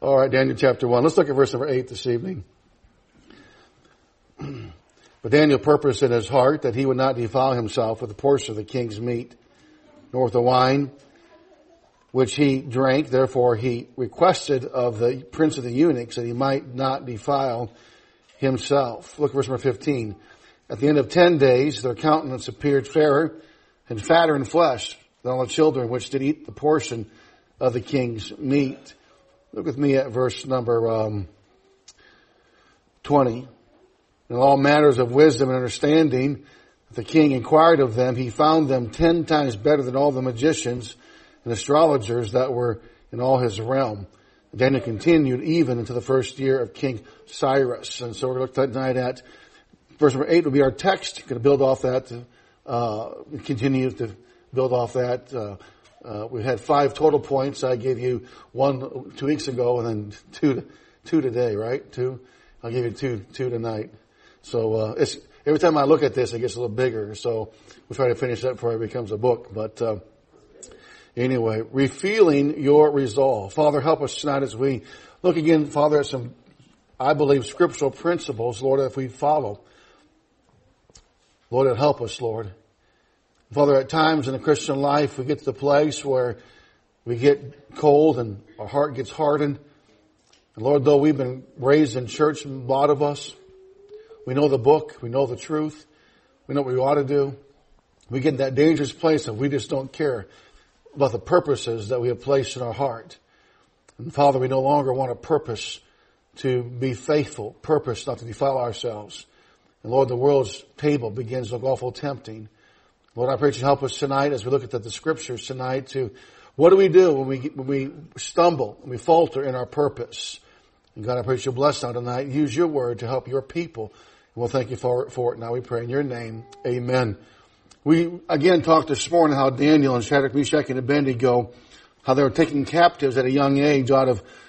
All right, Daniel chapter 1. Let's look at verse number 8 this evening. But Daniel purposed in his heart that he would not defile himself with a portion of the king's meat, nor with the wine which he drank. Therefore he requested of the prince of the eunuchs that he might not defile himself. Look at verse number 15. At the end of 10 days, their countenance appeared fairer and fatter in flesh than all the children which did eat the portion of the king's meat. Look with me at verse number 20. In all matters of wisdom and understanding, the king inquired of them. He found them 10 times better than all the magicians and astrologers that were in all his realm. Daniel continued even into the first year of King Cyrus. And so we're going to look tonight at verse number 8 will be our text. We're going to build off that, continue to build off that. We had 5 total points. I gave you 1 2 weeks ago and then two today, right? 2. I'll give you two tonight. So, every time I look at this, it gets a little bigger. So we'll try to finish that before it becomes a book. But, anyway, revealing your resolve. Father, help us tonight as we look again, Father, at some, I believe, scriptural principles, Lord, if we follow. Lord, help us, Lord. Father, at times in the Christian life, we get to the place where we get cold and our heart gets hardened. And Lord, though we've been raised in church, a lot of us, we know the book, we know the truth, we know what we ought to do. We get in that dangerous place of we just don't care about the purposes that we have placed in our heart. And Father, we no longer want a purpose to be faithful, purpose not to defile ourselves. And Lord, the world's table begins to look awful tempting. Lord, I pray that you help us tonight as we look at the scriptures tonight to what do we do when we stumble and we falter in our purpose. And God, I pray that you'll bless now tonight. Use your word to help your people. And we'll thank you for it. Now we pray in your name. Amen. We again talked this morning how Daniel and Shadrach, Meshach, and Abednego, how they were taken captives at a young age out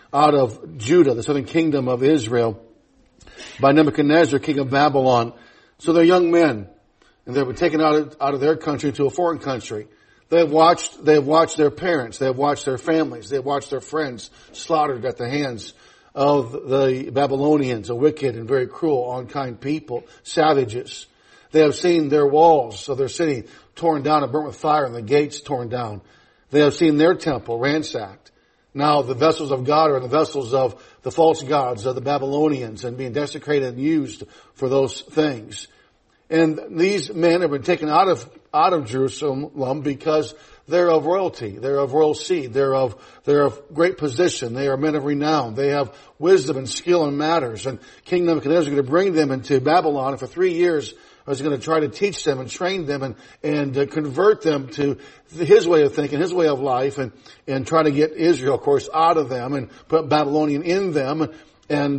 of Judah, the southern kingdom of Israel, by Nebuchadnezzar, king of Babylon. So they're young men, and they were taken out of their country to a foreign country. They have watched their parents, they have watched their families, they have watched their friends slaughtered at the hands of the Babylonians, a wicked and very cruel, unkind people, savages. They have seen their walls of their city torn down and burnt with fire and the gates torn down. They have seen their temple ransacked. Now the vessels of God are the vessels of the false gods of the Babylonians and being desecrated and used for those things. And these men have been taken out of Jerusalem because they're of royalty. They're of royal seed. They're of great position. They are men of renown. They have wisdom and skill in matters. And King Nebuchadnezzar is going to bring them into Babylon. And for 3 years, I was going to try to teach them and train them and convert them to his way of thinking, his way of life, and try to get Israel, of course, out of them and put Babylonian in them. And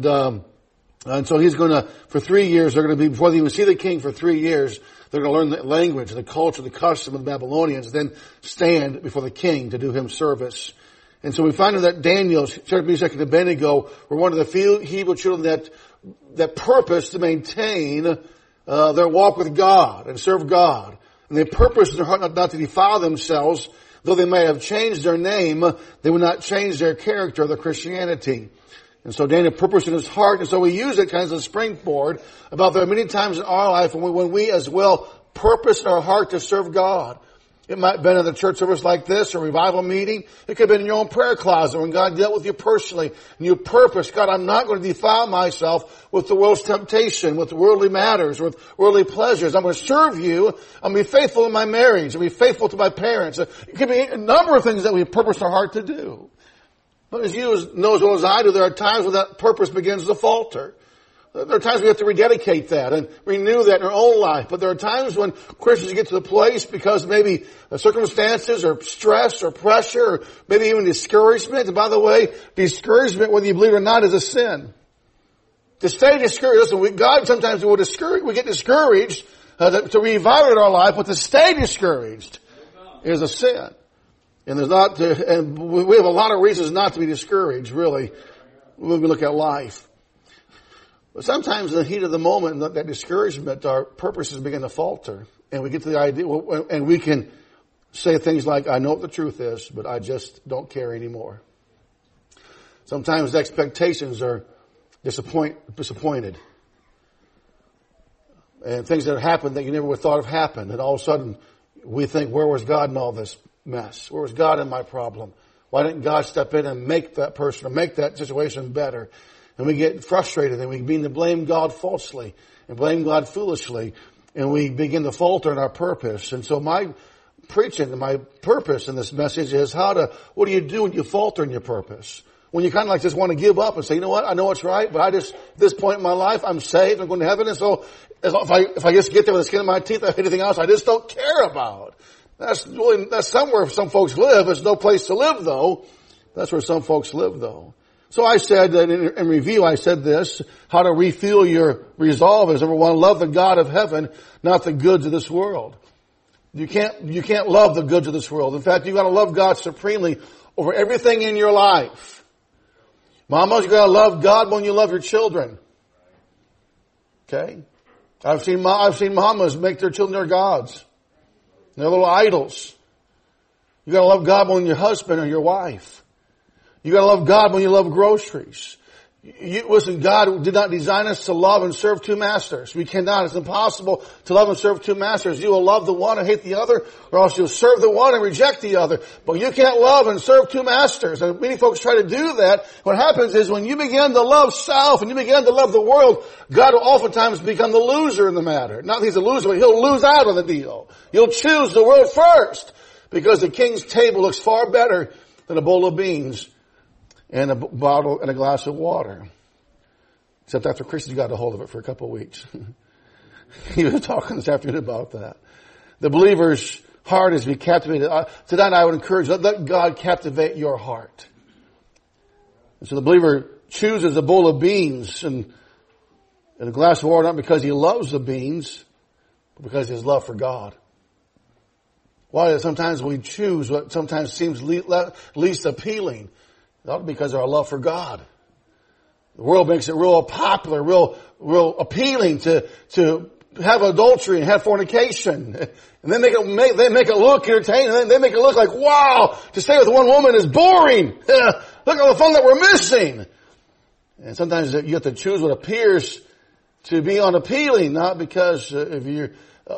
so he's going to, for 3 years, they're going to be, before they even see the king for 3 years, they're going to learn the language, the culture, the custom of the Babylonians, then stand before the king to do him service. And so we find that Daniel, Shadrach, Meshach, and Abednego were one of the few Hebrew children that purposed to maintain their walk with God and serve God. And they purposed in their heart not to defile themselves. Though they may have changed their name, they would not change their character or their Christianity. And so Daniel purposed in his heart, and so we use it kind of as a springboard about there are many times in our life when we as well purpose in our heart to serve God. It might have been in a church service like this, or a revival meeting. It could have been in your own prayer closet when God dealt with you personally. And you purpose, God, I'm not going to defile myself with the world's temptation, with worldly matters, with worldly pleasures. I'm going to serve you. I'm going to be faithful in my marriage. I'm going to be faithful to my parents. It could be a number of things that we purpose our heart to do. But as you know as well as I do, there are times when that purpose begins to falter. There are times we have to rededicate that and renew that in our own life. But there are times when Christians get to the place because maybe circumstances or stress or pressure or maybe even discouragement. And by the way, discouragement, whether you believe it or not, is a sin. To stay discouraged, listen, God sometimes we get discouraged to reevaluate our life, but to stay discouraged is a sin. And and we have a lot of reasons not to be discouraged, really, when we look at life. But sometimes in the heat of the moment, that discouragement, our purposes begin to falter. And we get to the idea, and we can say things like, I know what the truth is, but I just don't care anymore. Sometimes expectations are disappointed. And things that happen that you never would have thought have happened. And all of a sudden, we think, where was God in all this mess? Where was God in my problem? Why didn't God step in and make that person or make that situation better? And we get frustrated and we begin to blame God falsely and blame God foolishly. And we begin to falter in our purpose. And so my preaching and my purpose in this message is what do you do when you falter in your purpose? When you kind of like just want to give up and say, you know what, I know it's right, but at this point in my life, I'm saved, I'm going to heaven, and so if I just get there with the skin of my teeth, anything else I just don't care about. That's somewhere some folks live. There's no place to live though. That's where some folks live though. So I said that in review, I said this, how to refuel your resolve is, number one, love the God of heaven, not the goods of this world. You can't love the goods of this world. In fact, you got to love God supremely over everything in your life. Mamas, you got to love God when you love your children. Okay? I've seen mamas make their children their gods. They're little idols. You got to love God when your husband or your wife. You got to love God when you love groceries. Listen, God did not design us to love and serve two masters. We cannot. It's impossible to love and serve two masters. You will love the one and hate the other, or else you'll serve the one and reject the other. But you can't love and serve two masters. And many folks try to do that. What happens is when you begin to love self and you begin to love the world, God will oftentimes become the loser in the matter. Not that he's a loser, but he'll lose out on the deal. You'll choose the world first because the king's table looks far better than a bowl of beans and a bottle and a glass of water. Except after Christian got a hold of it for a couple of weeks. He was talking this afternoon about that. The believer's heart is to be captivated. Tonight I would encourage, let God captivate your heart. And so the believer chooses a bowl of beans and a glass of water, not because he loves the beans, but because of his love for God. Why? Sometimes we choose what sometimes seems least appealing. Not because of our love for God. The world makes it real popular, real appealing to have adultery and have fornication. And then they make it look entertaining. And then they make it look like, wow, to stay with one woman is boring. Look at all the fun that we're missing. And sometimes you have to choose what appears to be unappealing, not because of your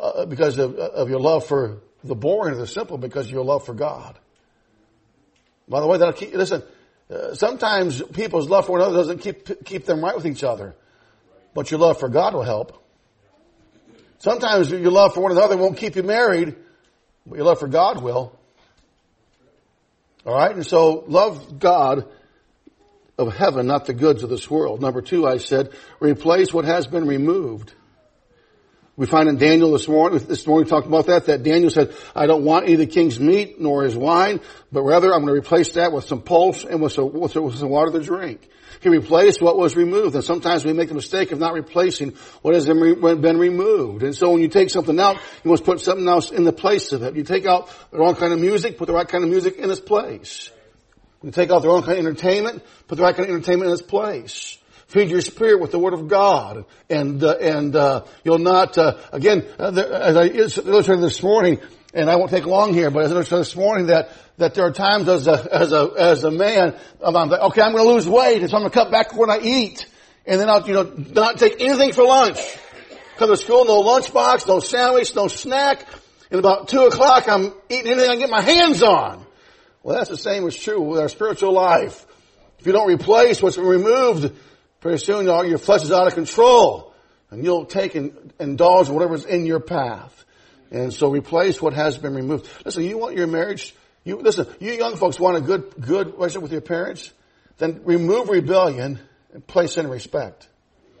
love for the boring or the simple, because of your love for God. By the way, sometimes people's love for one another doesn't keep them right with each other. But your love for God will help. Sometimes your love for one another won't keep you married, but your love for God will. Alright? And so, love God of heaven, not the goods of this world. Number two, I said, replace what has been removed. We find in Daniel this morning we talked about that Daniel said, I don't want either the king's meat nor his wine, but rather I'm going to replace that with some pulse and with some water to drink. He replaced what was removed. And sometimes we make the mistake of not replacing what has been removed. And so when you take something out, you must put something else in the place of it. You take out the wrong kind of music, put the right kind of music in its place. You take out the wrong kind of entertainment, put the right kind of entertainment in its place. Feed your spirit with the Word of God. And you'll not, again, as I illustrated this morning, and I won't take long here, but as I illustrated this morning that there are times as a man, I'm like, okay, I'm going to lose weight, and so I'm going to cut back when I eat. And then I'll, not take anything for lunch. Come to school, no lunchbox, no sandwich, no snack. And about 2 o'clock, I'm eating anything I can get my hands on. Well, that's the same is true with our spiritual life. If you don't replace what's been removed, pretty soon your flesh is out of control. And you'll take and indulge in whatever's in your path. And so replace what has been removed. Listen, you want your marriage, you young folks want a good relationship with your parents? Then remove rebellion and place in respect.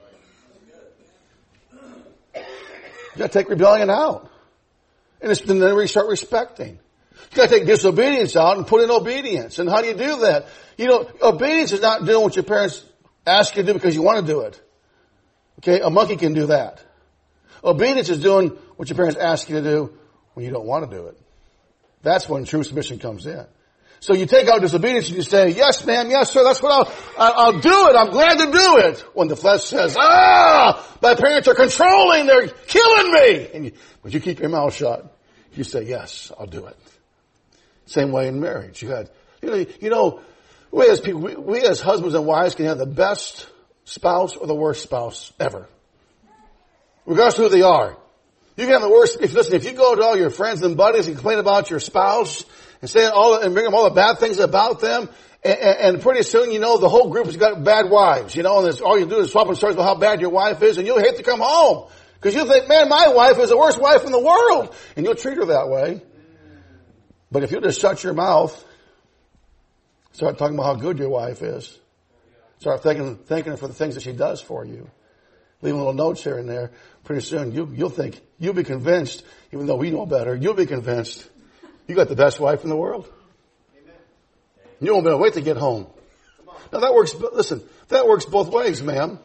You gotta take rebellion out. And then we start respecting. You gotta take disobedience out and put in obedience. And how do you do that? Obedience is not doing what your parents ask you to do because you want to do it. Okay, a monkey can do that. Obedience is doing what your parents ask you to do when you don't want to do it. That's when true submission comes in. So you take out disobedience and you say, yes ma'am, yes sir, that's what I'll do it, I'm glad to do it. When the flesh says, my parents are controlling, they're killing me. But you keep your mouth shut. You say, yes, I'll do it. Same way in marriage. We as people, we as husbands and wives can have the best spouse or the worst spouse ever. Regardless of who they are. You can have the worst, if you go to all your friends and buddies and complain about your spouse and and bring them all the bad things about them, and pretty soon, the whole group has got bad wives, and all you do is swap and stories about how bad your wife is, and you'll hate to come home. Because you think, man, my wife is the worst wife in the world. And you'll treat her that way. But if you just shut your mouth, start talking about how good your wife is. Start thanking her for the things that she does for you. Leaving little notes here and there. Pretty soon, you'll be convinced, even though we know better, you'll be convinced you got the best wife in the world. You won't be able to wait to get home. Now that works both ways, ma'am.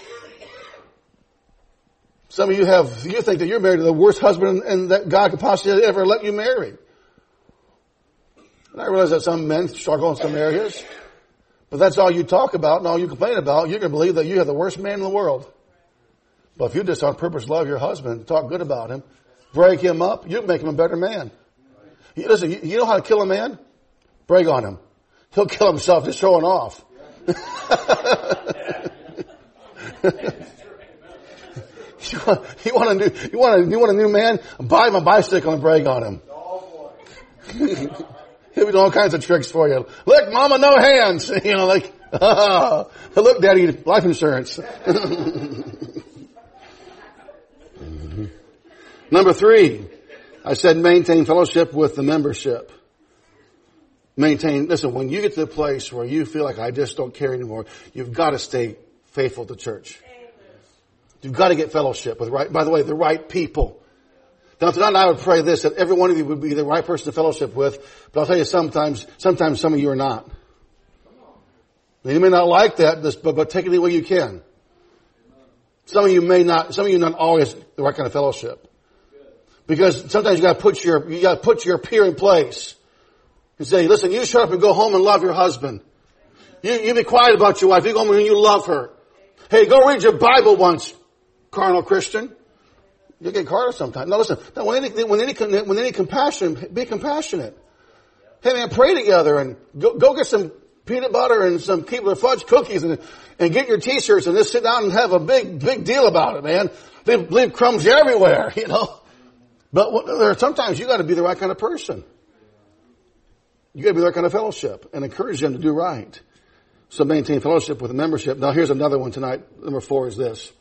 Some of you think that you're married to the worst husband and that God could possibly ever let you marry. And I realize that some men struggle in some areas. But that's all you talk about and all you complain about. You're going to believe that you have the worst man in the world. But if you just on purpose love your husband, talk good about him, break him up, you'll make him a better man. Listen, you know how to kill a man? Brag on him. He'll kill himself just showing off. You want a new man? Buy him a bicycle and brag on him. He'll be doing all kinds of tricks for you. Look, mama, no hands. Look, daddy, life insurance. Number 3, I said maintain fellowship with the membership. Listen, when you get to the place where you feel like I just don't care anymore, you've got to stay faithful to church. You've got to get fellowship with by the way, the right people. Now tonight I would pray this, that every one of you would be the right person to fellowship with, but I'll tell you sometimes some of you are not. Now, you may not like that, but take it any way you can. Some of you not always the right kind of fellowship. Because sometimes you gotta put your peer in place. And say, listen, you shut up and go home and love your husband. You be quiet about your wife. You go home and you love her. Hey, go read your Bible once, carnal Christian. You'll get carnal sometimes. No, listen. When any compassion, be compassionate. Hey man, pray together and go get some peanut butter and some Keebler fudge cookies and get your t-shirts and just sit down and have a big deal about it, man. Leave crumbs everywhere, But sometimes you gotta be the right kind of person. You gotta be the right kind of fellowship and encourage them to do right. So maintain fellowship with the membership. Now here's another one tonight. Number 4 is this.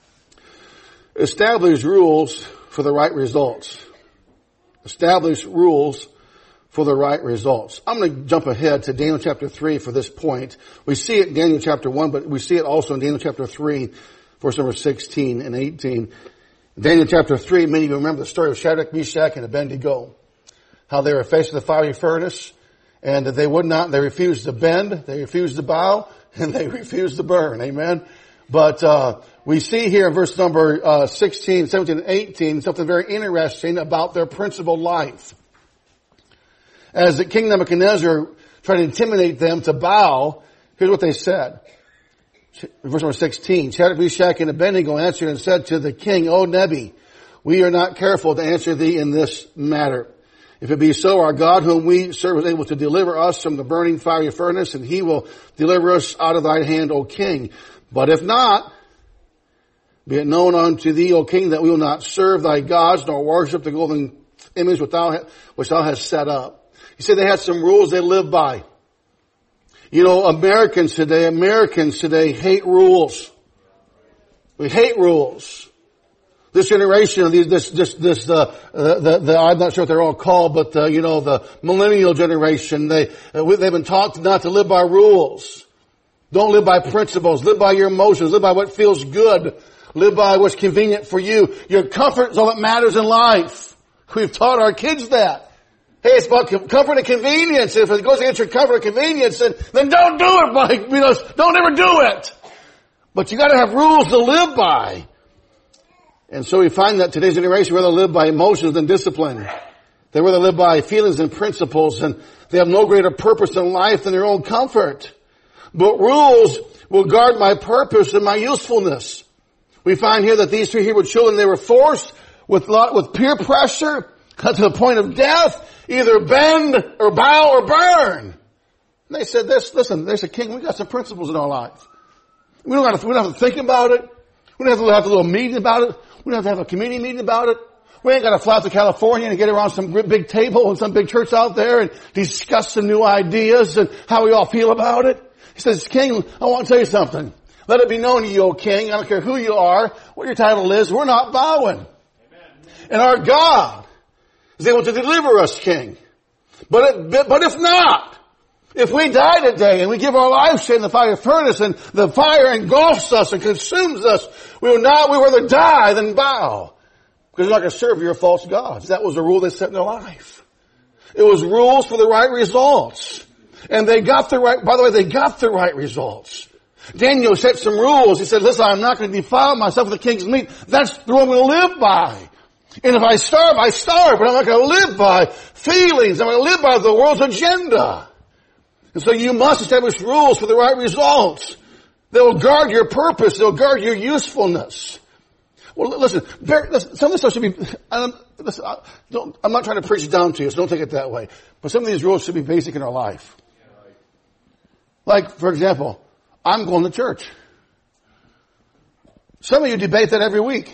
Establish rules for the right results. Establish rules for the right results. I'm going to jump ahead to Daniel chapter 3 for this point. We see it in Daniel chapter 1, but we see it also in Daniel chapter 3, verse number 16 and 18. Daniel chapter 3, many of you remember the story of Shadrach, Meshach, and Abednego. How they were faced with the fiery furnace, and they refused to bend, they refused to bow, and they refused to burn. Amen. But we see here in verse number 16, 17, and 18 something very interesting about their principled life. As King Nebuchadnezzar tried to intimidate them to bow, here's what they said. Verse number 16, Shadrach, Meshach, and Abednego answered and said to the king, O Nebi, we are not careful to answer thee in this matter. If it be so, our God whom we serve is able to deliver us from the burning fiery furnace, and he will deliver us out of thine hand, O king. But if not, be it known unto thee, O king, that we will not serve thy gods, nor worship the golden image which thou hast set up. You see, they had some rules they lived by. Americans today hate rules. We hate rules. This generation of I'm not sure what they're all called, but the millennial generation, they've been taught not to live by rules. Don't live by principles. Live by your emotions. Live by what feels good. Live by what's convenient for you. Your comfort is all that matters in life. We've taught our kids that. Hey, it's about comfort and convenience. If it goes against your comfort and convenience, then don't do it, Mike. Don't ever do it. But you gotta have rules to live by. And so we find that today's generation rather live by emotions than discipline. They rather live by feelings and principles, and they have no greater purpose in life than their own comfort. But rules will guard my purpose and my usefulness. We find here that these 3 Hebrew children, they were forced with peer pressure to the point of death, either bend or bow or burn. And they said this, listen, there's a king, we got some principles in our lives. We don't have to think about it. We don't have a little meeting about it. We don't have to have a community meeting about it. We ain't got to fly out to California and get around some big table in some big church out there and discuss some new ideas and how we all feel about it. He says, King, I want to tell you something. Let it be known to you, O King, I don't care who you are, what your title is, we're not bowing. Amen. And our God is able to deliver us, King. But if not, if we die today and we give our lives in the fire furnace and the fire engulfs us and consumes us, we would rather die than bow. Because we're not going to serve your false gods. That was the rule they set in their life. It was rules for the right results. And they got the right results. Daniel set some rules. He said, listen, I'm not going to defile myself with the king's meat. That's the rule I'm going to live by. And if I starve, I starve. But I'm not going to live by feelings. I'm going to live by the world's agenda. And so you must establish rules for the right results. They'll guard your purpose. They'll guard your usefulness. Well, listen, some of this stuff should be, I'm not trying to preach it down to you, so don't take it that way. But some of these rules should be basic in our life. Like, for example, I'm going to church. Some of you debate that every week.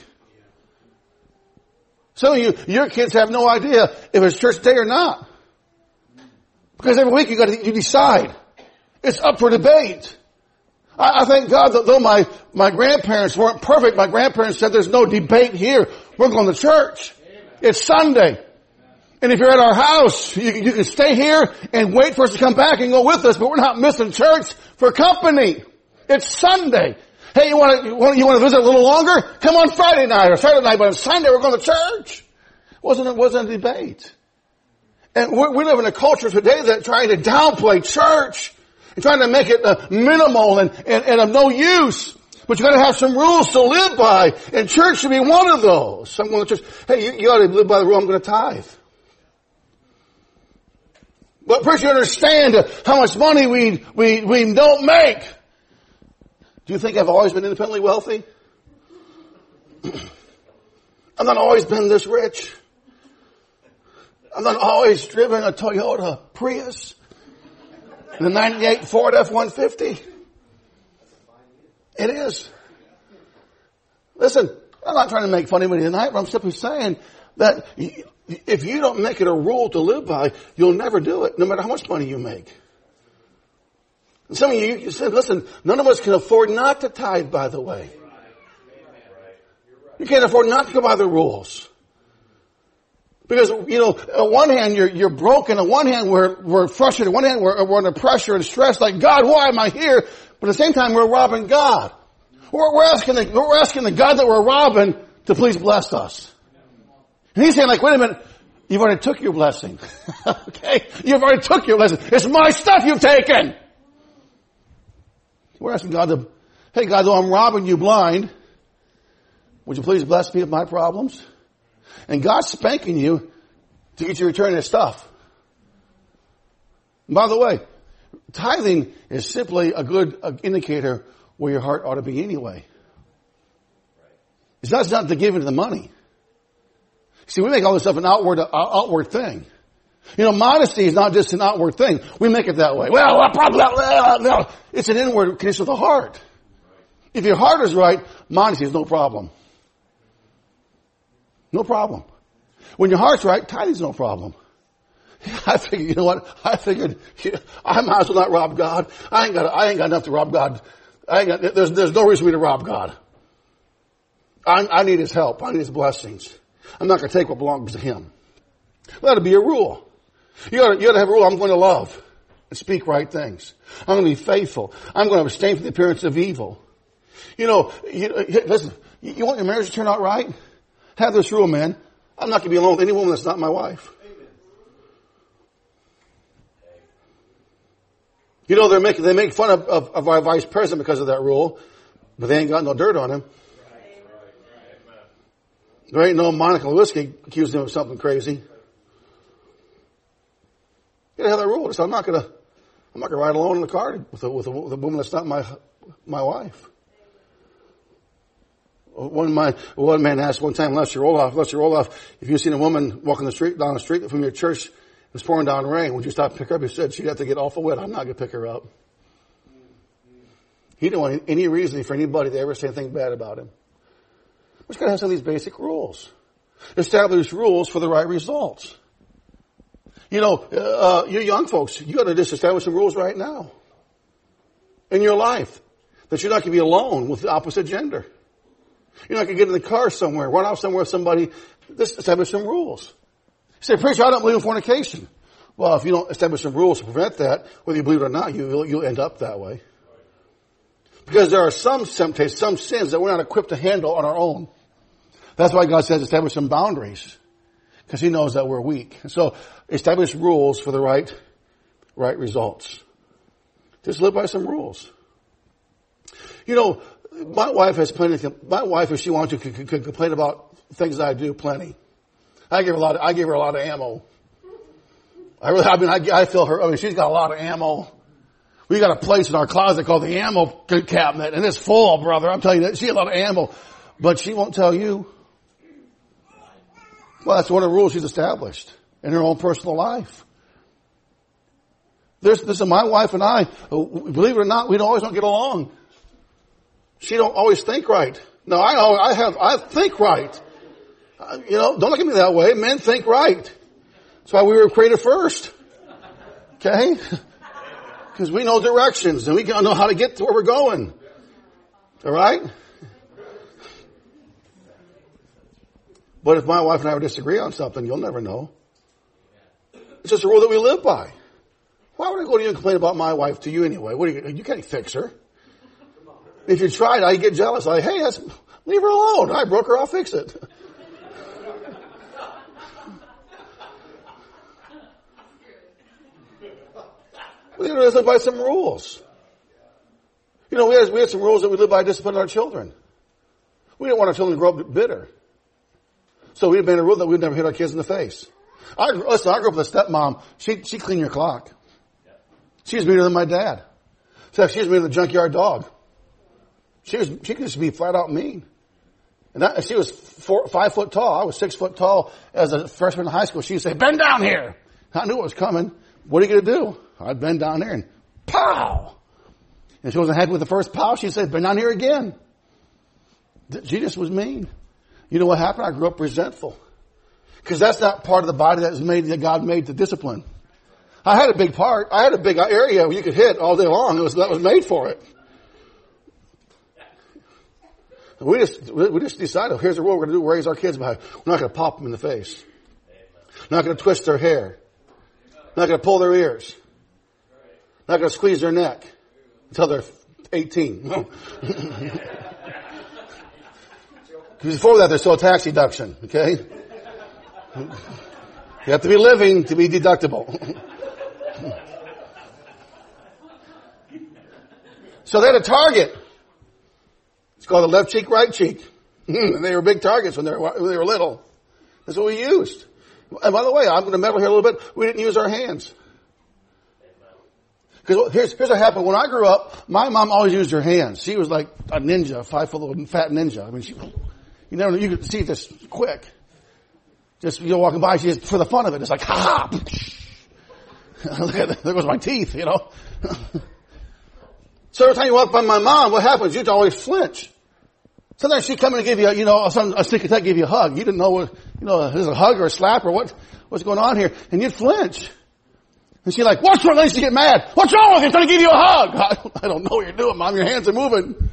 Some of you, your kids have no idea if it's church day or not. Because every week you decide. It's up for debate. I thank God that though my grandparents weren't perfect, my grandparents said there's no debate here. We're going to church. It's Sunday. And if you're at our house, you can stay here and wait for us to come back and go with us, but we're not missing church for company. It's Sunday. Hey, you want to visit a little longer? Come on Friday night or Saturday night, but on Sunday we're going to church. It wasn't a debate. And we live in a culture today that's trying to downplay church and trying to make it minimal and of no use. But you got to have some rules to live by, and church should be one of those. Some going to church, hey, you got to live by the rule. I'm going to tithe. But first you understand how much money we don't make. Do you think I've always been independently wealthy? I've not always been this rich. I've not always driven a Toyota Prius and a 98 Ford F-150. It is. Listen, I'm not trying to make fun of anybody tonight, but I'm simply saying that if you don't make it a rule to live by, you'll never do it, no matter how much money you make. And some of you said, listen, none of us can afford not to tithe, by the way. You can't afford not to go by the rules. Because, on one hand, you're broken. On one hand, we're frustrated. On one hand, we're under pressure and stress. Like, God, why am I here? But at the same time, we're robbing God. We're asking the God that we're robbing to please bless us. And he's saying, like, wait a minute. You've already took your blessing. Okay? You've already took your blessing. It's my stuff you've taken. We're asking God hey God, though I'm robbing you blind, would you please bless me with my problems? And God's spanking you to get you to return his stuff. And by the way, tithing is simply a good indicator where your heart ought to be anyway. It's not the giving of the money. See, we make all this stuff an outward thing. Modesty is not just an outward thing. We make it that way. Well, no. It's an inward condition of the heart. If your heart is right, modesty is no problem. No problem. When your heart's right, tithing is no problem. I figured, you know what? I might as well not rob God. I ain't got enough to rob God. There's no reason for me to rob God. I need his help. I need his blessings. I'm not going to take what belongs to him. That'll be a rule. You ought to have a rule. I'm going to love and speak right things. I'm going to be faithful. I'm going to abstain from the appearance of evil. Listen, you want your marriage to turn out right? Have this rule, man. I'm not going to be alone with any woman that's not my wife. They make fun of our vice president because of that rule, but they ain't got no dirt on him. There ain't no Monica Lewinsky accusing him of something crazy. You gotta have that rule. So I'm not gonna ride alone in the car with a woman that's not my wife. One man asked one time, Lester Roloff, if you've seen a woman walking down the street from your church It's pouring down rain. Would you stop and pick her up? He said she'd have to get awful wet. I'm not going to pick her up. He didn't want any reason for anybody to ever say anything bad about him. We're just going to have some of these basic rules. Establish rules for the right results. You young folks, you got to just establish some rules right now in your life that you're not going to be alone with the opposite gender. You're not going to get in the car somewhere, run off somewhere with somebody. Just establish some rules. You say, preacher, I don't believe in fornication. Well, if you don't establish some rules to prevent that, whether you believe it or not, you'll end up that way. Because there are some temptations, some sins that we're not equipped to handle on our own. That's why God says establish some boundaries. Because He knows that we're weak. And so establish rules for the right results. Just live by some rules. My wife, if she wants to, could complain about things that I do plenty. I give her a lot of ammo. I feel her. She's got a lot of ammo. We got a place in our closet called the ammo cabinet, and it's full, brother. I'm telling you, she has a lot of ammo, but she won't tell you. Well, that's one of the rules she's established in her own personal life. My wife and I, believe it or not, we always don't get along. She don't always think right. No, I think right. Don't look at me that way. Men think right. That's why we were created first. Okay? Because we know directions and we know how to get to where we're going. All right? But if my wife and I would disagree on something, you'll never know. It's just a rule that we live by. Why would I go to you and complain about my wife to you anyway? You can't fix her. If you tried, I'd get jealous. Leave her alone. I broke her, I'll fix it. We live by some rules. We had some rules that we live by disciplining our children. We didn't want our children to grow up bitter. So we made a rule that we'd never hit our kids in the face. I grew up with a stepmom. She cleaned your clock. She was meaner than my dad. So she was meaner than the junkyard dog. She could just be flat out mean. And she was 5 foot tall. I was 6 foot tall as a freshman in high school. She would say, bend down here. I knew it was coming. What are you going to do? I'd bend down there and pow. And if she wasn't happy with the first pow, she'd say, bend down here again. She just was mean. You know what happened? I grew up resentful. Because that's not part of the body that God made to discipline. I had a big part. I had a big area where you could hit all day long. That was made for it. We just decided, here's the rule we're going to do, raise our kids by. We're not going to pop them in the face. We're not going to twist their hair. We're not going to pull their ears. We're not going to squeeze their neck until they're 18. Because before that, there's still a tax deduction, okay? You have to be living to be deductible. So they had a target. It's called the left cheek, right cheek. And they were big targets when they were little. That's what we used. And by the way, I'm going to meddle here a little bit. We didn't use our hands. Because here's what happened. When I grew up, my mom always used her hands. She was like a ninja, a 5 foot little fat ninja. I mean, you could see this quick. Just, walking by, she just, for the fun of it, it's like, ha ha. Look at that. There goes my teeth, So every time you walk by my mom, what happens? You'd always flinch. Sometimes she'd come in and give you, a sneak attack, give you a hug. You didn't know what, is it a hug or a slap or what's going on here. And you'd flinch. And she's like, what's wrong? Then she'd get mad. What's wrong with you? I'm trying to give you a hug. I don't know what you're doing, Mom. Your hands are moving.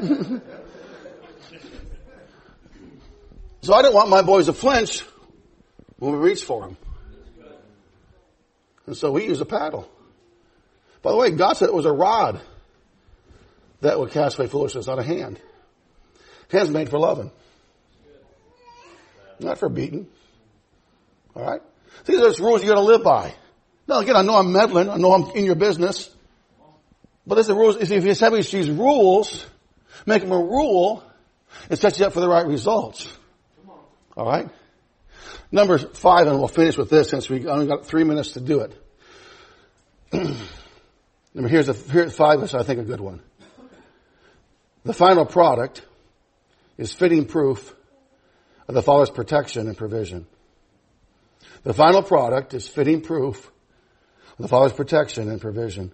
So I didn't want my boys to flinch when we reached for them. And so we used a paddle. By the way, God said it was a rod that would cast away foolishness, not a hand. Hand's made for loving. Not for beating. All right? These are just rules you're going to live by. Now, again, I know I'm meddling. I know I'm in your business. But these are rules. If you establish these rules, make them a rule, it sets you up for the right results. All right? Number 5, and we'll finish with this since we only got 3 minutes to do it. Here's 5 is, I think, a good one. The final product is fitting proof of the Father's protection and provision. The final product is fitting proof of the Father's protection and provision.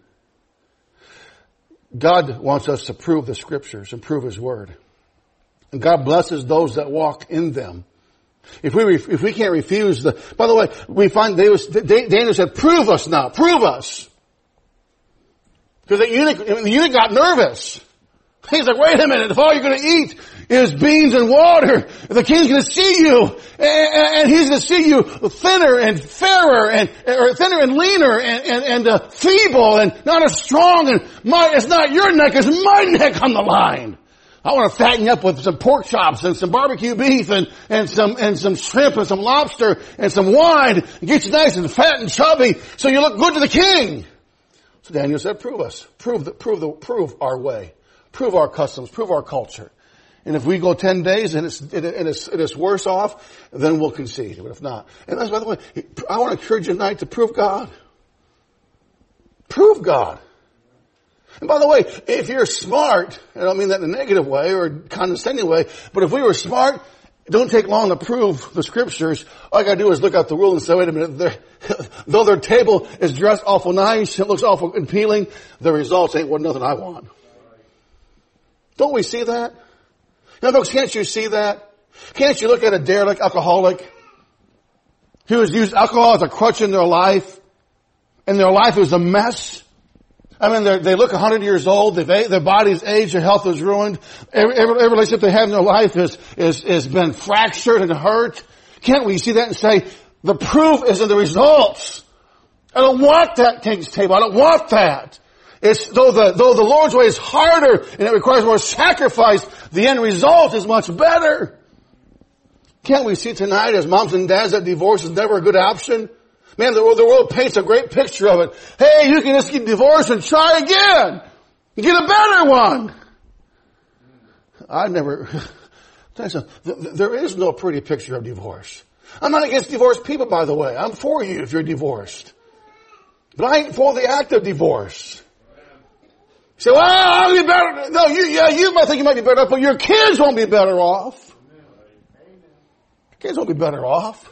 God wants us to prove the Scriptures and prove His Word. And God blesses those that walk in them. If we can't refuse by the way, we find Daniel said, prove us now, prove us. Because the eunuch got nervous. He's like, wait a minute, if all you're going to eat is beans and water, the king's going to see you, and he's going to see you thinner and fairer, or thinner and leaner, and feeble, and not as strong, and it's not your neck, it's my neck on the line. I want to fatten you up with some pork chops and some barbecue beef and some shrimp and some lobster and some wine, and get you nice and fat and chubby so you look good to the king. So Daniel said, prove us. Prove our way. Prove our customs. Prove our culture. And if we go 10 days and it's worse off, then we'll concede. But if not. And that's, by the way, I want to encourage you tonight to prove God. Prove God. And by the way, if you're smart, I don't mean that in a negative way or condescending way, but if we were smart, it don't take long to prove the Scriptures. All I gotta do is look out the world and say, wait a minute, though their table is dressed awful nice, it looks awful appealing, the results ain't nothing I want. Don't we see that? You know, folks, can't you see that? Can't you look at a derelict alcoholic who has used alcohol as a crutch in their life, and their life is a mess? I mean, they look 100 years old. Their body's aged. Their health is ruined. Every relationship they have in their life has been fractured and hurt. Can't we see that and say, the proof is in the results? I don't want that king's table. I don't want that. Though the Lord's way is harder and it requires more sacrifice, the end result is much better. Can't we see tonight as moms and dads that divorce is never a good option? Man, the world paints a great picture of it. Hey, you can just get divorced and try again. Get a better one. There is no pretty picture of divorce. I'm not against divorced people, by the way. I'm for you if you're divorced. But I ain't for the act of divorce. You say, well, I'll be better. No, you might think you might be better off, but your kids won't be better off. Your kids won't be better off.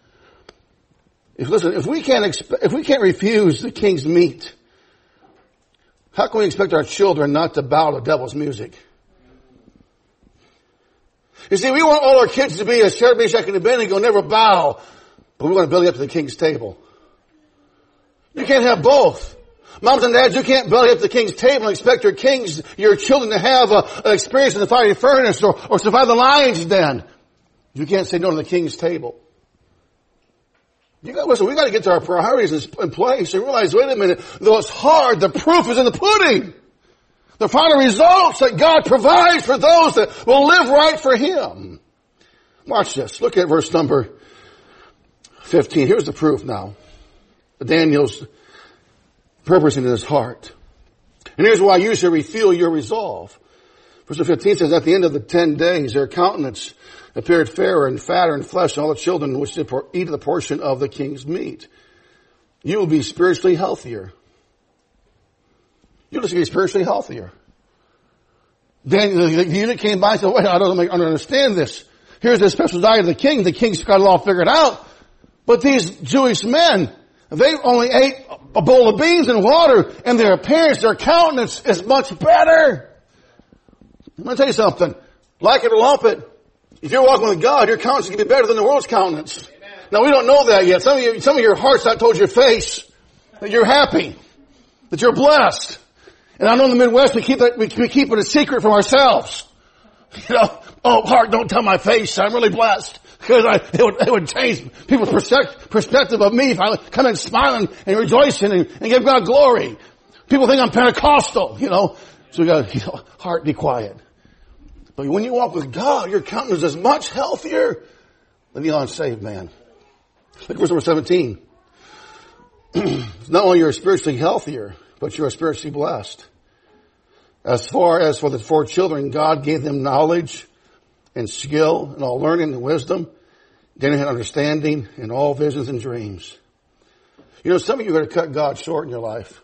If we can't refuse the king's meat, how can we expect our children not to bow to devil's music? You see, we want all our kids to be as Shadrach, Meshach, and Abednego, never bow, but we want to belly up to the king's table. You can't have both. Moms and dads, you can't belly up to the king's table and expect your children to have an experience in the fiery furnace or survive the lion's den. You can't say no to the king's table. We got to get to our priorities in place and realize, wait a minute, though it's hard, the proof is in the pudding. The final results that God provides for those that will live right for Him. Watch this. Look at verse number 15. Here's the proof now. Daniel's purpose in his heart. And here's why you should refuel your resolve. Verse 15 says, at the end of the 10 days, their countenance appeared fairer and fatter in flesh, and all the children which did eat of the portion of the king's meat. You will be spiritually healthier. You'll just be spiritually healthier. Then the eunuch came by and said, wait, I don't understand this. Here's the special diet of the king. The king's got it all figured out. But these Jewish men, they only ate a bowl of beans and water, and their appearance, their countenance is much better. I'm going to tell you something. Like it or lump it, if you're walking with God, your countenance can be better than the world's countenance. Amen. Now, we don't know that yet. Some of your heart's not told your face that you're happy, that you're blessed. And I know in the Midwest we keep it a secret from ourselves. You know, oh, heart, don't tell my face. I'm really blessed. Because it would change people's perspective of me if I come in smiling and rejoicing and give God glory. People think I'm Pentecostal, you know. So we got, heart, be quiet. But when you walk with God, your countenance is much healthier than the unsaved man. Look at verse number 17. Not only you're spiritually healthier, but you're spiritually blessed. As far as for the 4 children, God gave them knowledge and skill and all learning and wisdom. Daniel had understanding in all visions and dreams. You know, some of you are going to cut God short in your life.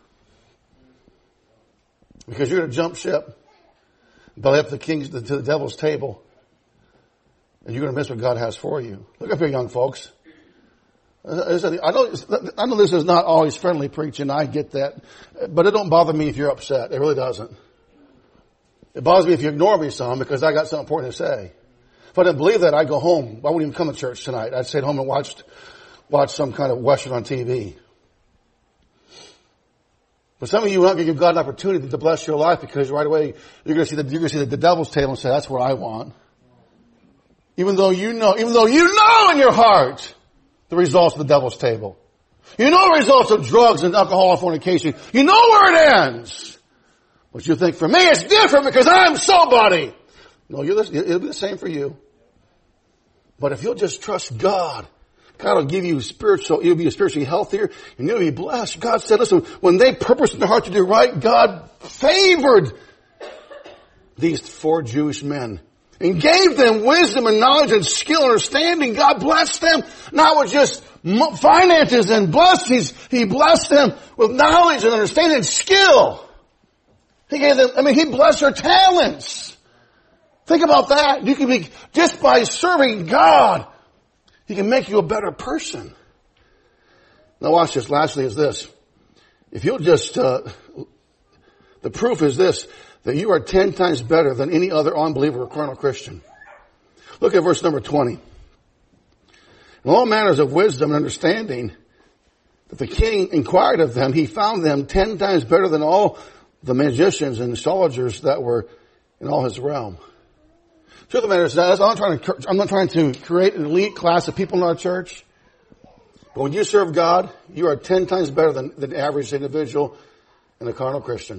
Because you're going to jump ship, belly up to the devil's table, and you're going to miss what God has for you. Look up here, young folks. I know this is not always friendly preaching. I get that. But it don't bother me if you're upset. It really doesn't. It bothers me if you ignore me some because I got something important to say. If I didn't believe that, I'd go home. I wouldn't even come to church tonight. I'd stay at home and watch some kind of Western on TV. But some of you are not going to give God an opportunity to bless your life because right away you're going to see the devil's table and say, that's what I want. Even though you know in your heart the results of the devil's table. You know the results of drugs and alcohol and fornication. You know where it ends. But you think, for me it's different because I'm somebody. No, it'll be the same for you. But if you'll just trust God, God will give you you'll be spiritually healthier and you'll be blessed. God said, listen, when they purposed in their heart to do right, God favored these 4 Jewish men and gave them wisdom and knowledge and skill and understanding. God blessed them, not with just finances and blessings. He blessed them with knowledge and understanding and skill. He gave them, He blessed their talents. Think about that. You can be, just by serving God, He can make you a better person. Now watch this. Lastly is this. If you'll just, the proof is this, that you are 10 times better than any other unbeliever or carnal Christian. Look at verse number 20. In all manners of wisdom and understanding, that the king inquired of them, he found them 10 times better than all the magicians and astrologers that were in all his realm. Truth of the matter is, I'm not trying to create an elite class of people in our church. But when you serve God, you are 10 times better than the average individual and a carnal Christian.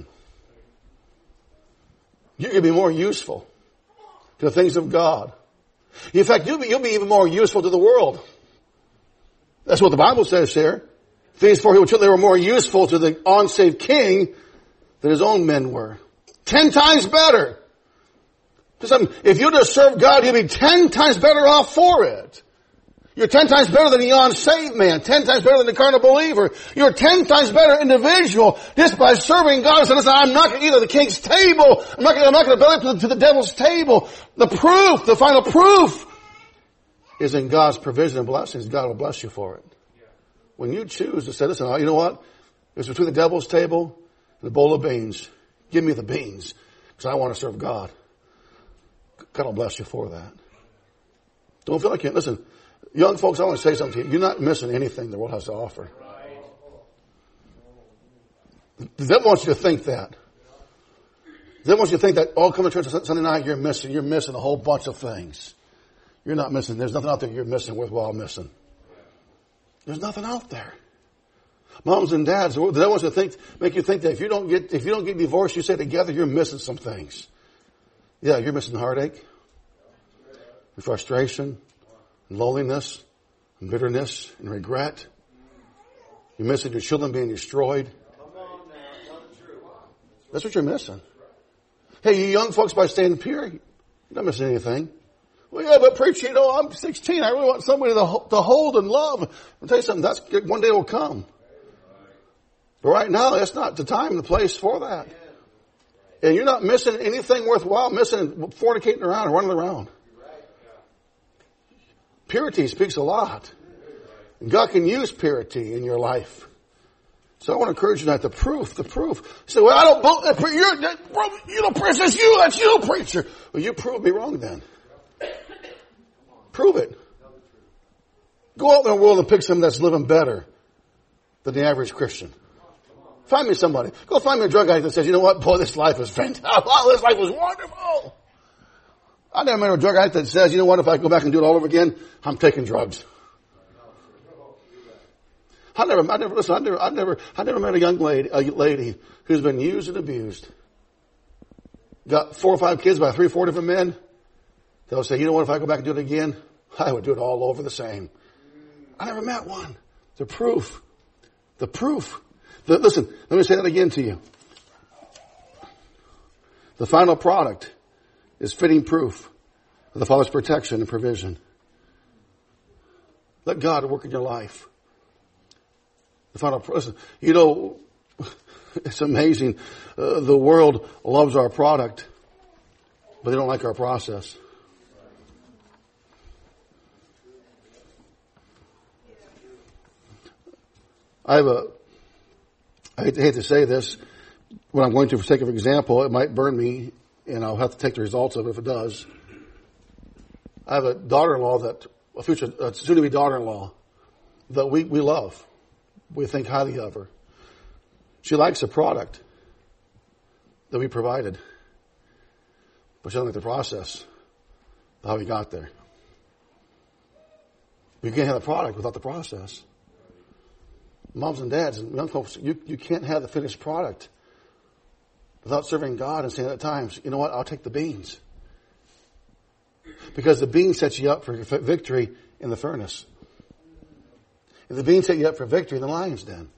You can be more useful to the things of God. In fact, you'll be even more useful to the world. That's what the Bible says here. These 4 children, they were more useful to the unsaved king than his own men were. 10 times better. If you just serve God, you'll be 10 times better off for it. You're 10 times better than the unsaved man, 10 times better than the carnal believer. You're 10 times better individual just by serving God. So listen, I'm not going to eat at the king's table. I'm not going to belly to the devil's table. The final proof is in God's provision and blessings. God will bless you for it. When you choose to say, listen, you know what? It's between the devil's table and the bowl of beans. Give me the beans because I want to serve God. God will bless you for that. Don't feel like you, listen, young folks, I want to say something to you. You're not missing anything the world has to offer. The devil wants you to think that. The devil wants you to think that, coming to church on Sunday night, you're missing a whole bunch of things. You're not missing. There's nothing out there you're missing worthwhile missing. There's nothing out there. Moms and dads, the devil wants to make you think that if you don't get divorced, you stay together, you're missing some things. Yeah, you're missing heartache, and frustration, and loneliness, and bitterness, and regret. You're missing your children being destroyed. That's what you're missing. Hey, you young folks, by staying pure, you're not missing anything. Well, yeah, but preacher, I'm 16. I really want somebody to hold and love. I'll tell you something. One day will come. But right now, that's not the time and the place for that. And you're not missing anything worthwhile, fornicating around and running around. Purity speaks a lot. And God can use purity in your life. So I want to encourage you tonight, the proof. You say, well, I don't believe, that's you, preacher. Well, you prove me wrong then. Prove it. Go out in the world and pick someone that's living better than the average Christian. Find me somebody. Go find me a drug addict that says, you know what, boy, this life is fantastic. Oh, this life was wonderful. I never met a drug addict that says, you know what, if I go back and do it all over again, I'm taking drugs. I never met a young lady who's been used and abused. Got 4 or 5 kids by 3 or 4 different men. They'll say, you know what, if I go back and do it again, I would do it all over the same. I never met one. The proof. Listen, let me say that again to you. The final product is fitting proof of the Father's protection and provision. Let God work in your life. The final, listen, it's amazing. The world loves our product, but they don't like our process. I hate to say this, when I'm going to, for sake of example, it might burn me, and I'll have to take the results of it if it does. I have a daughter-in-law a soon-to-be daughter-in-law that we love. We think highly of her. She likes the product that we provided, but she doesn't like the process of how we got there. We can't have the product without the process. Moms and dads and young folks, you can't have the finished product without serving God and saying at times, you know what, I'll take the beans. Because the bean sets you up for victory in the furnace. If the bean set you up for victory in the lion's den.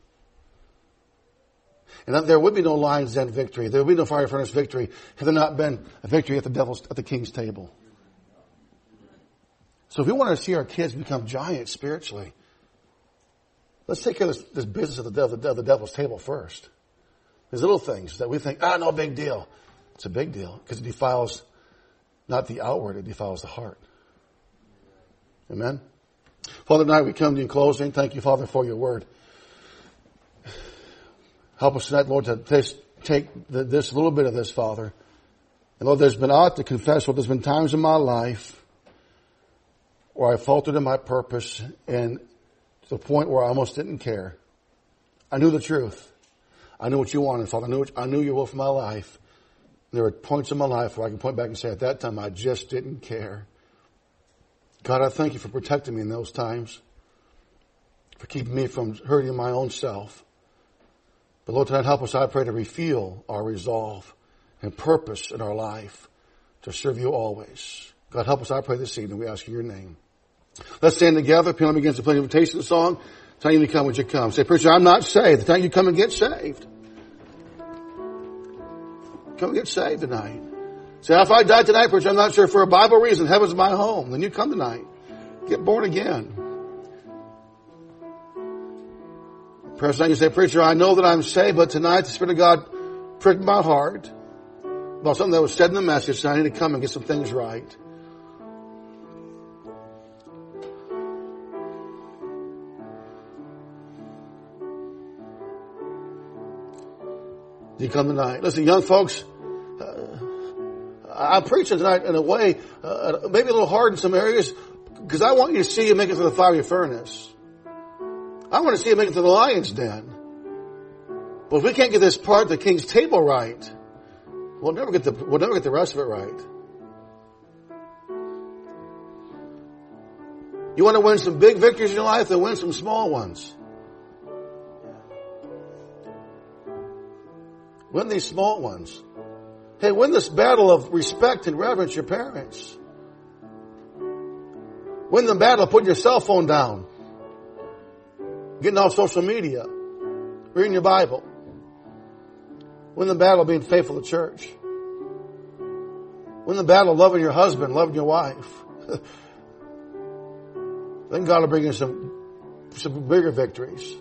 And there would be no lion's den victory. There would be no fire furnace victory had there not been a victory at the king's table. So if we want to see our kids become giants spiritually, let's take care of this business of the devil's table first. There's little things that we think, no big deal. It's a big deal because it defiles not the outward, it defiles the heart. Amen? Father, tonight we come to you in closing. Thank you, Father, for your word. Help us tonight, Lord, to take this little bit of this, Father. And Lord, there's been ought to confess, Lord, there's been times in my life where I faltered in my purpose and to the point where I almost didn't care. I knew the truth. I knew what you wanted, Father. I knew your will for my life. There were points in my life where I can point back and say, at that time, I just didn't care. God, I thank you for protecting me in those times, for keeping me from hurting my own self. But Lord, tonight help us, I pray, to refuel our resolve and purpose in our life to serve you always. God, help us, I pray, this evening. We ask in your name. Let's stand together. Piano begins to play the invitation song. Time you to come, would you come? Say, preacher, I'm not saved. The time you come and get saved. Come and get saved tonight. Say, if I die tonight, preacher, I'm not sure for a Bible reason. Heaven's my home. Then you come tonight. Get born again. Perhaps now you say, preacher, I know that I'm saved, but tonight the Spirit of God pricked my heart about something that was said in the message, so I need to come and get some things right. You come tonight. Listen, young folks, I'm preaching tonight in a way, maybe a little hard in some areas, because I want you to see you make it through the fiery furnace. I want to see you make it through the lion's den. But if we can't get this part of the king's table right, we'll never get the rest of it right. You want to win some big victories in your life, then win some small ones. Win these small ones. Hey, win this battle of respect and reverence your parents. Win the battle of putting your cell phone down. Getting off social media. Reading your Bible. Win the battle of being faithful to church. Win the battle of loving your husband, loving your wife. Then God will bring you some bigger victories.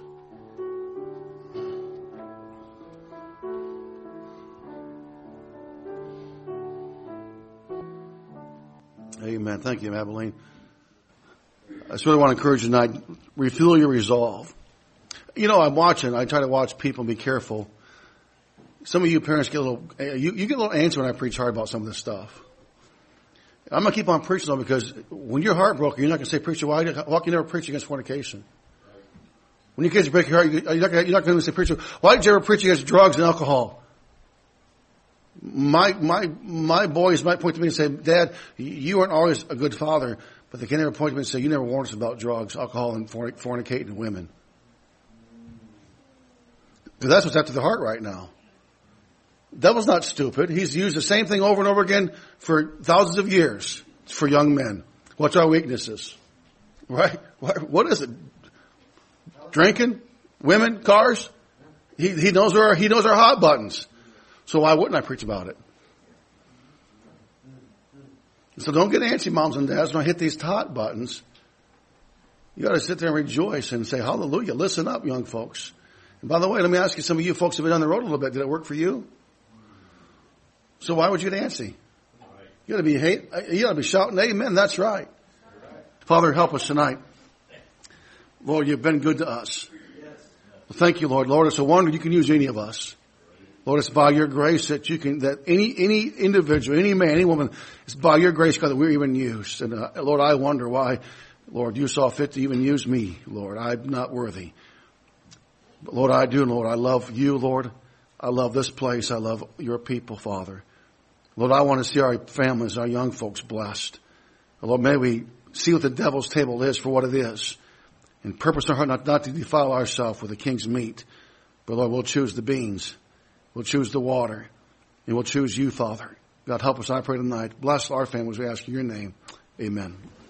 Amen. Thank you, Abilene. I just really want to encourage you tonight, refuel your resolve. You know, I try to watch people and be careful. Some of you parents get you get a little antsy when I preach hard about some of this stuff. I'm going to keep on preaching on because when you're heartbroken, you're not going to say, preacher, why can you never preach against fornication? When your kids break your heart, you're not going to say, preacher, why did you ever preach against drugs and alcohol? My boys might point to me and say, Dad, you aren't always a good father, but they can never point to me and say, you never warned us about drugs, alcohol, and fornicating and women. Because that's what's after the heart right now. The devil's not stupid. He's used the same thing over and over again for thousands of years for young men. What's our weaknesses? Right? What is it? Drinking? Women? Cars? He knows our hot buttons. So why wouldn't I preach about it? So don't get antsy, moms and dads, when I hit these hot buttons. You got to sit there and rejoice and say, hallelujah. Listen up, young folks. And by the way, let me ask you, some of you folks have been on the road a little bit. Did it work for you? So why would you get antsy? You got to be shouting, amen. That's right. Father, help us tonight. Lord, you've been good to us. Thank you, Lord. Lord, it's a wonder you can use any of us. Lord, it's by your grace that you can, that any individual, any man, any woman, it's by your grace, God, that we're even used. And Lord, I wonder why, Lord, you saw fit to even use me, Lord. I'm not worthy. But Lord, I do, Lord. I love you, Lord. I love this place. I love your people, Father. Lord, I want to see our families, our young folks blessed. Lord, may we see what the devil's table is for what it is. And purpose in our heart not to defile ourselves with the king's meat. But Lord, we'll choose the beans. We'll choose the water. And we'll choose you, Father. God, help us, I pray tonight. Bless our families, we ask in your name. Amen.